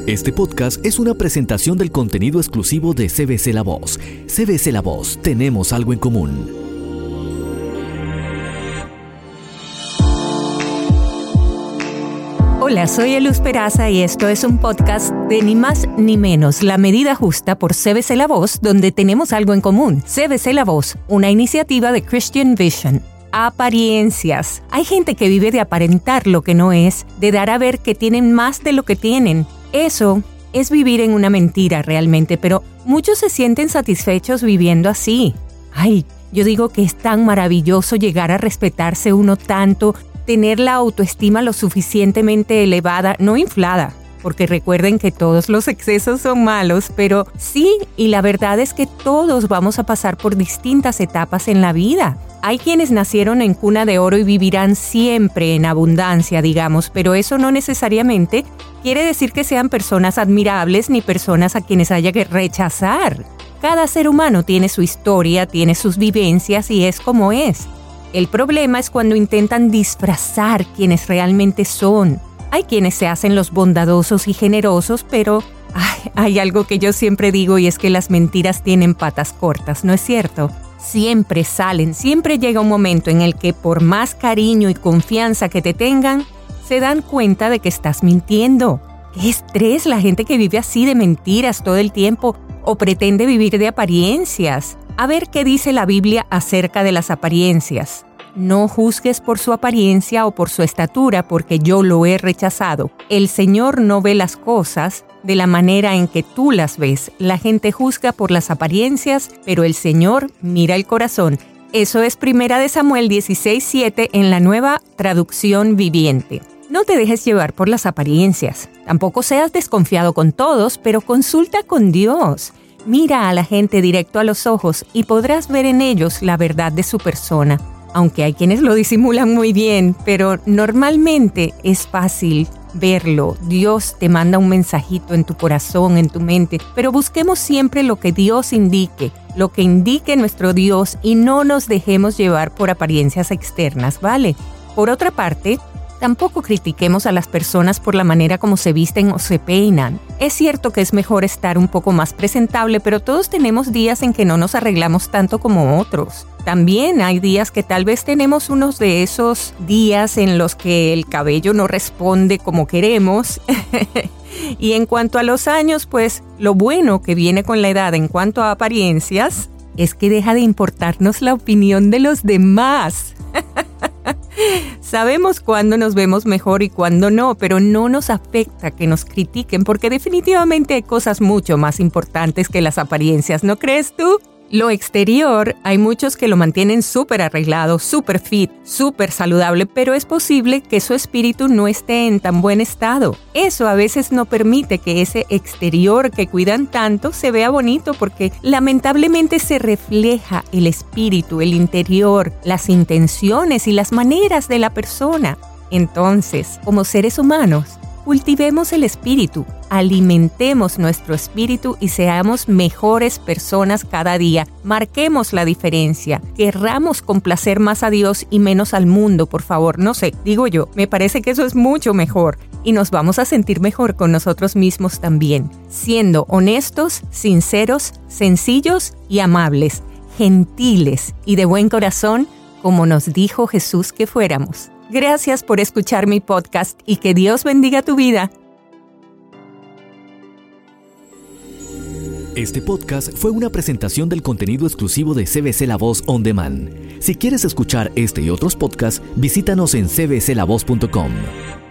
Este podcast es una presentación del contenido exclusivo de CBC La Voz. CBC La Voz, tenemos algo en común. Hola, soy Eluz Peraza y esto es un podcast de ni más ni menos La Medida Justa por CBC La Voz, donde tenemos algo en común. CBC La Voz, una iniciativa de Christian Vision. Apariencias. Hay gente que vive de aparentar lo que no es, de dar a ver que tienen más de lo que tienen. Eso es vivir en una mentira realmente, pero muchos se sienten satisfechos viviendo así. Ay, yo digo que es tan maravilloso llegar a respetarse uno tanto, tener la autoestima lo suficientemente elevada, no inflada, porque recuerden que todos los excesos son malos, pero sí, y la verdad es que todos vamos a pasar por distintas etapas en la vida. Hay quienes nacieron en cuna de oro y vivirán siempre en abundancia, digamos, pero eso no necesariamente quiere decir que sean personas admirables ni personas a quienes haya que rechazar. Cada ser humano tiene su historia, tiene sus vivencias y es como es. El problema es cuando intentan disfrazar quienes realmente son. Hay quienes se hacen los bondadosos y generosos, pero hay algo que yo siempre digo y es que las mentiras tienen patas cortas, ¿no es cierto? Siempre llega un momento en el que por más cariño y confianza que te tengan, se dan cuenta de que estás mintiendo. ¡Qué estrés la gente que vive así de mentiras todo el tiempo o pretende vivir de apariencias! A ver qué dice la Biblia acerca de las apariencias. No juzgues por su apariencia o por su estatura, porque yo lo he rechazado. El Señor no ve las cosas de la manera en que tú las ves. La gente juzga por las apariencias, pero el Señor mira el corazón. Eso es 1 Samuel 16:7 en la Nueva Traducción Viviente. No te dejes llevar por las apariencias. Tampoco seas desconfiado con todos, pero consulta con Dios. Mira a la gente directo a los ojos y podrás ver en ellos la verdad de su persona. Aunque hay quienes lo disimulan muy bien, pero normalmente es fácil verlo. Dios te manda un mensajito en tu corazón, en tu mente, pero busquemos siempre lo que Dios indique, lo que indique nuestro Dios y no nos dejemos llevar por apariencias externas, ¿vale? Por otra parte, tampoco critiquemos a las personas por la manera como se visten o se peinan. Es cierto que es mejor estar un poco más presentable, pero todos tenemos días en que no nos arreglamos tanto como otros. También hay días que tal vez tenemos unos de esos días en los que el cabello no responde como queremos. Y en cuanto a los años, pues lo bueno que viene con la edad en cuanto a apariencias es que deja de importarnos la opinión de los demás. Sabemos cuándo nos vemos mejor y cuándo no, pero no nos afecta que nos critiquen porque definitivamente hay cosas mucho más importantes que las apariencias, ¿no crees tú? Lo exterior, hay muchos que lo mantienen súper arreglado, súper fit, súper saludable, pero es posible que su espíritu no esté en tan buen estado. Eso a veces no permite que ese exterior que cuidan tanto se vea bonito porque lamentablemente se refleja el espíritu, el interior, las intenciones y las maneras de la persona. Entonces, como seres humanos, cultivemos el espíritu, alimentemos nuestro espíritu y seamos mejores personas cada día. Marquemos la diferencia. Querramos complacer más a Dios y menos al mundo, por favor. No sé, digo yo, me parece que eso es mucho mejor. Y nos vamos a sentir mejor con nosotros mismos también. Siendo honestos, sinceros, sencillos y amables, gentiles y de buen corazón, como nos dijo Jesús que fuéramos. Gracias por escuchar mi podcast y que Dios bendiga tu vida. Este podcast fue una presentación del contenido exclusivo de CBC La Voz On Demand. Si quieres escuchar este y otros podcasts, visítanos en cbclavoz.com.